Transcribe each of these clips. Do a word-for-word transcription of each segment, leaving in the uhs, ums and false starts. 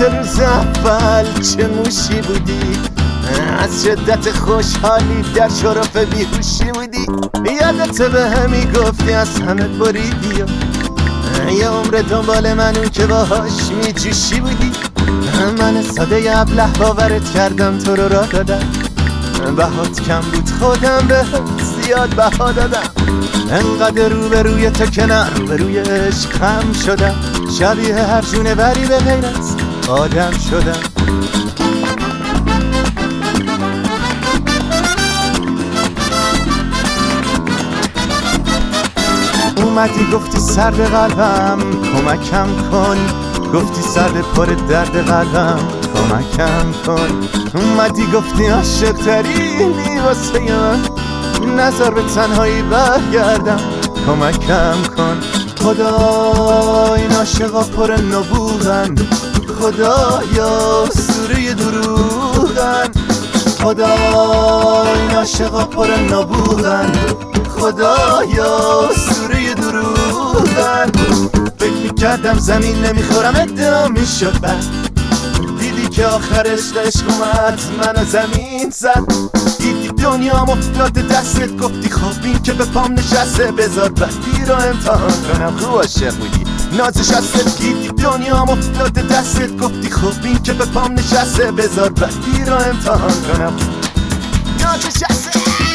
روز اول چه موشی بودی، از شدت خوشحالی در شرف بیهوشی بودی. یادت به همی گفتی از همه بریدی و یه عمر دنبال من اون که باهاش میجوشی بودی. من ساده ابله باورت کردم، تو رو راه دادم، بهات کم بود خودم به زیاد بها دادم. انقدر رو به روی تو که نه رو به روی عشقم شدم، شبیه هر جونه بری به غیر از آدم شدم. اومدی گفتی سر به قلبم کمکم کن، گفتی سر به پر درد قلبم کمکم کن. اومدی گفتی عاشق ترینی واسه من، نذار به تنهایی برگردم کمکم کن. خدا این عاشقا پر نبوغن، خدایا سوره دروغن. خدا این عاشقا پر نبوغن، خدایا سوره دروغن. فکر میکردم زمین نمیخورم ادعا میشد، بعد دیدی که آخرش عشق اومد منو زمین زد. دیدی دنیام افتاده دستت، گفتی خب این که به پام نشسته بذار بدی رو امتحان کنم. خوب عاشق بودی نازش هست. دیدی دنیام افتاده دستت، گفتی خب این که به پام نشسته بذار بدی رو امتحان کنم. نازش هست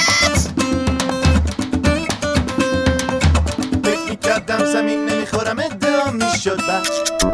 فکر میکردم زمین نمیخورم ادعا میشد، بعد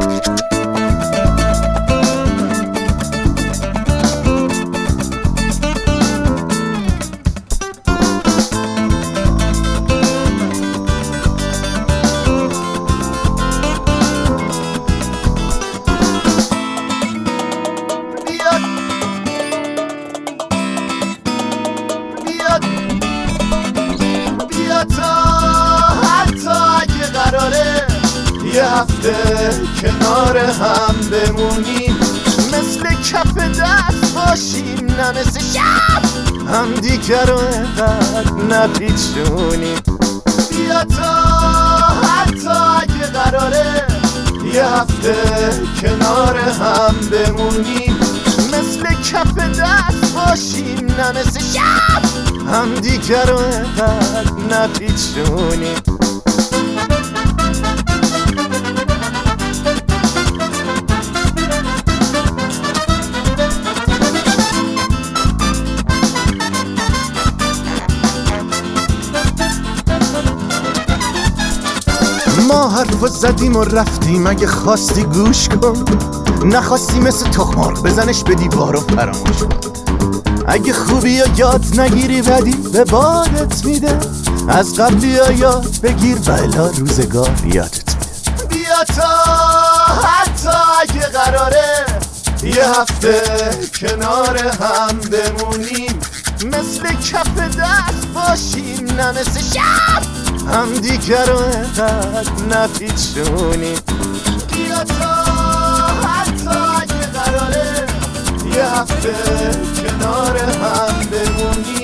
یه هفته کنار هم بمونیم، مثل کف دست باشیم نه مثل شب هم دیگر رو اینقدر نپیچونیم. بیا تا حتی اگه قراره یه هفته کنار هم بمونیم، مثل کف دست باشیم نه مثل شب هم دیگر رو اینقدر نپیچونیم. ما حرف زدیم و رفتیم، اگه خواستی گوش کن، نخواستی مثل تخمار بزنش به دیوار و فراموش کن. اگه خوبی یا یاد نگیری بدی به بادت میده، از قبلی یا یاد بگیر بلا روزگار یادت میده. بیا تا حتی اگه قراره یه هفته کنار هم بمونیم، مثل کف دست باشیم نه مثل شب هم دیگر رو اینقدر نپیچونیم. بیا تا حتی اگه قراره یه هفته کنار هم بمونیم،